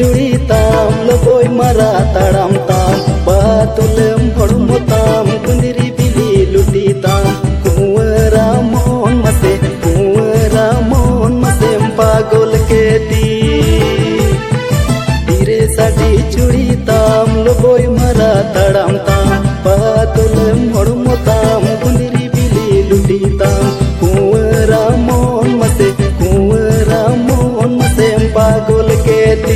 चूड़ी ताम लोगोय मारा ताड़ाम ताम बातुलम हड़मो ताम कुंदरी बिली लुटी ताम कुंवरा मोन मसे पागल के तीरे साड़ी चूड़ी ताम लोगोय मारा ताड़ाम ताम बातुलम हड़मो ताम कुंदरी बिली लुटी ताम कुंवरा मोन मसे पागल के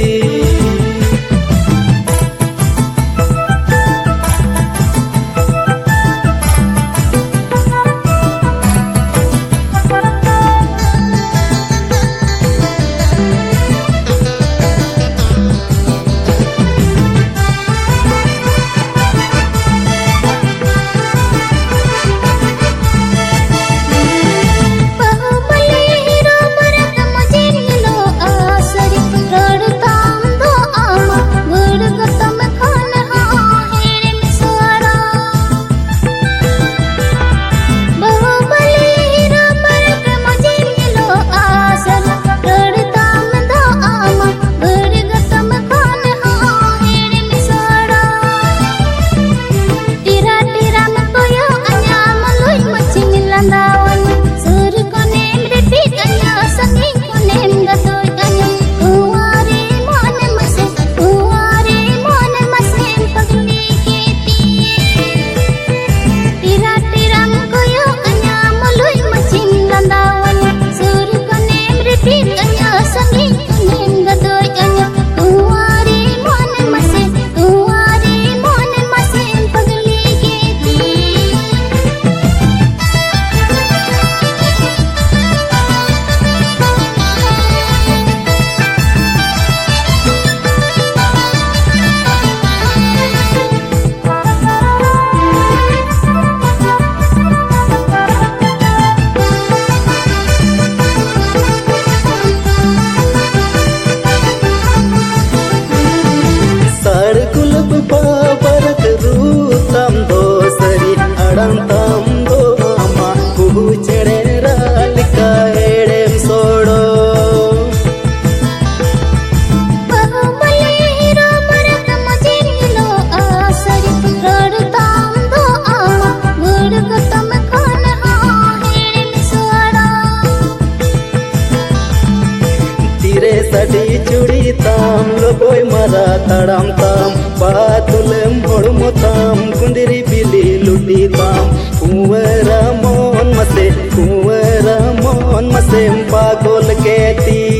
साड़ी चूड़ी ताम लोगोय मारा ताड़ाम ताम बातुलम हड़मो ताम कुंदरी बिली लुटी ताम कुंवरा मोन मसे पागल के ती।